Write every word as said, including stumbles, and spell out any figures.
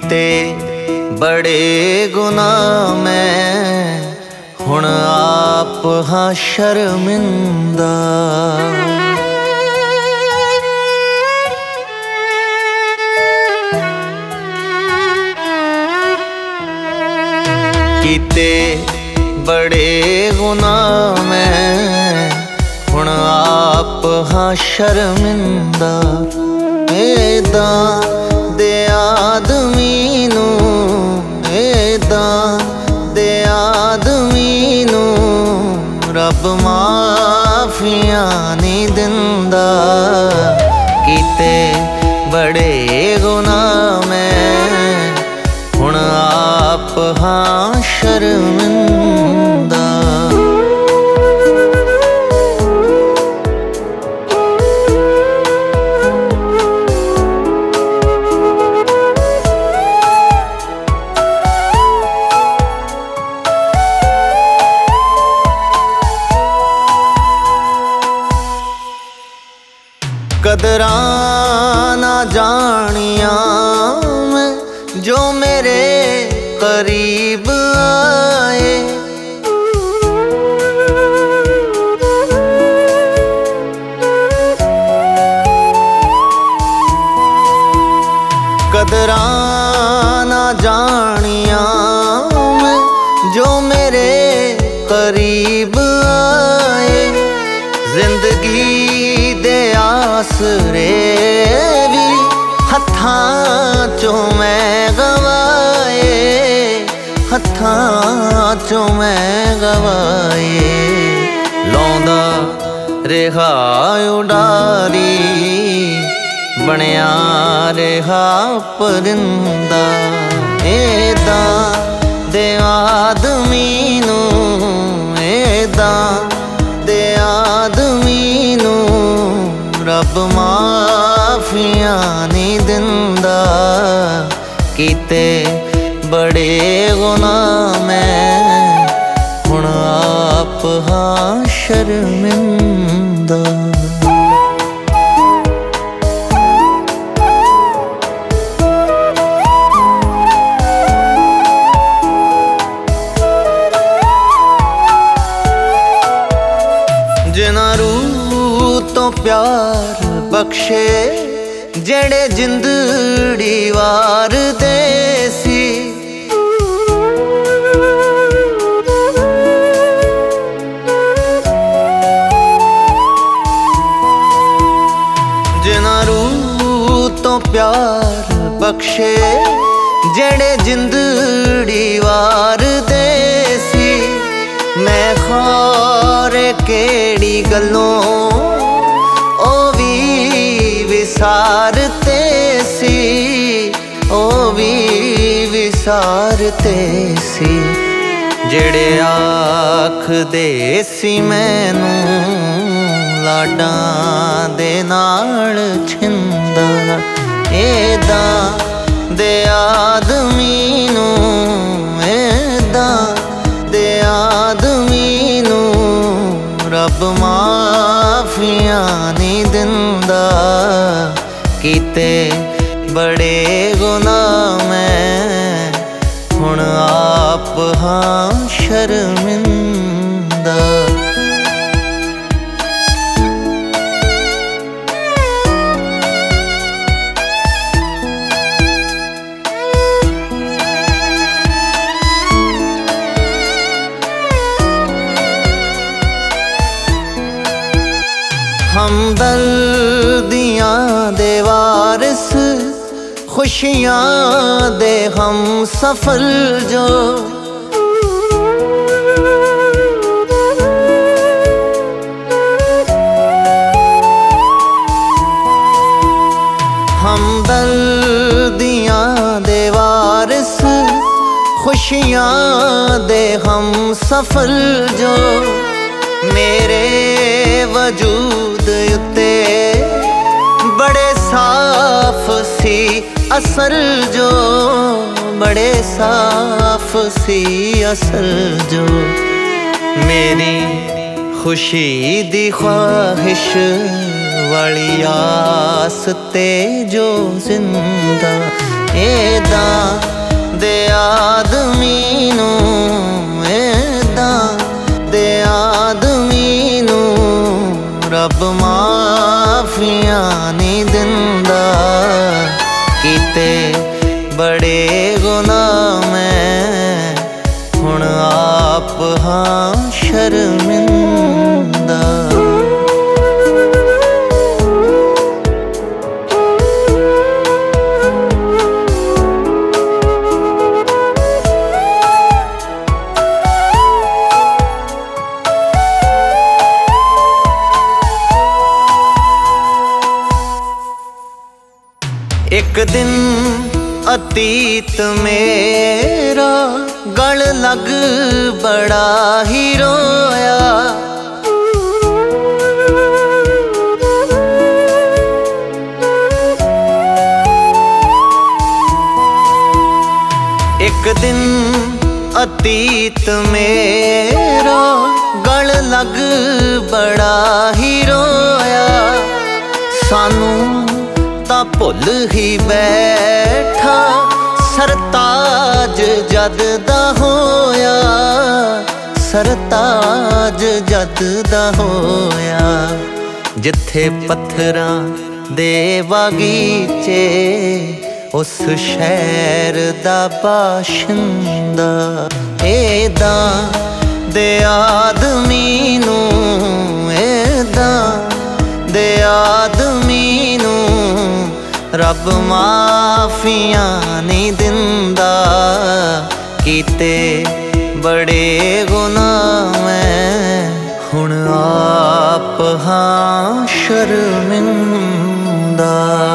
किते बड़े गुनाह मैं हुण आप हाँ शर्मिंदा। किते बड़े गुनाह मैं हुण आप हाँ शर्मिंदा। ऐदां दे आदमी नूं ऐदां दे आदमी नूं रब माफियां नहीं दिंदा। किते बड़े गुनाह मैं हुण आप हाँ शर्मिंदा। कदरां ना जानिया मैं जो मेरे करीब आए। कदरां ना जानिया मैं जो मेरे करीब आए। जिंदगी दे आसरे भी हत्थां चों मैं गवाए। हत्थां चों मैं गवाए। लौंदा रेहा उडारी बनिया रेहा परिंदा। ऐदां दे आदमी नूं ऐदां दे आदमी नूं रब माफियां नहीं दिंदा। किते बड़े गुनाह मैं हुण आप हाँ शर्मिंदा। जिन्हां रूह तो प्यार बख्शे जेड़े जिंदड़ी वार दे सी। जिन्हां रूह तो प्यार बख्शे जेड़े जिंदड़ी वार दे सी। मैं खौरे केड़ी गल्लों ओ भी विसारते सी। ओ भी विसारते सी। जेड़े आखदे सी मैनूं लाडां दे नाल छिंदा। ऐदां दे आदमी नूं ऐदां दे आदमी नूं रब माफियां नहीं दिंदा। किते बड़े गुनाह मैं हुण आप हाँ शर्मिंदा। हमदर्दियां दे वारिस खुशियां दे हम सफल जो। हमदर्दियां दे वारिस खुशियां दे हम सफल जो। मेरे वजूद उत्ते बड़े साफ सी असल जो। बड़े साफ सी असल जो। मेरी खुशी दी ख्वाहिश वाली आस ते जो जिंदा। ਏਦਾਂ ਦੇ ਆਦਮੀ ਨੂੰ, ਏਦਾਂ ਦੇ ਆਦਮੀ ਨੂੰ ਰੱਬ ਮਾਫੀਆਂ ਨਹੀਂ ਦਿੰਦਾ। ਕੀਤੇ ਬੜੇ ਗੁਨਾਹ ਮੈਂ ਹੁਣ ਆਪ ਹਾਂ ਸ਼ਰਮਿੰਦਾ। ਇੱਕ ਦਿਨ ਅਤੀਤ ਮੇਰਾ ਗਲ ਲੱਗ ਬੜਾ ਹੀ ਰੋਇਆ। ਇੱਕ ਦਿਨ ਅਤੀਤ ਮੇਰਾ ਗਲ ਲੱਗ ਬੜਾ ਹੀ ਰੋਇਆ। ਸਾਨੂੰ ਤਾਂ ਭੁੱਲ ਹੀ ਬੈਠਾ ਸਰਤਾਜ ਜਦ ਦਾ ਹੋਇਆ, ਸਰਤਾਜ ਜਦ ਦਾ ਹੋਇਆ। ਜਿੱਥੇ ਪੱਥਰਾਂ ਦੇ ਬਾਗੀਚੇ ਉਸ ਸ਼ਹਿਰ ਦਾ ਬਾਸ਼ਿੰਦਾ। ਏਦਾਂ ਦੇ ਆਦਮੀ ਨੂੰ, ਏਦਾਂ ਦੇ ਆਦਮੀ ਨੂੰ ਰੱਬ ਮਾਫੀਆਂ ਨਹੀਂ ਦਿੰਦਾ। ਕੀਤੇ ਬੜੇ ਗੁਨਾਹ ਮੈਂ ਹੁਣ ਆਪ ਹਾਂ ਸ਼ਰਮਿੰਦਾ।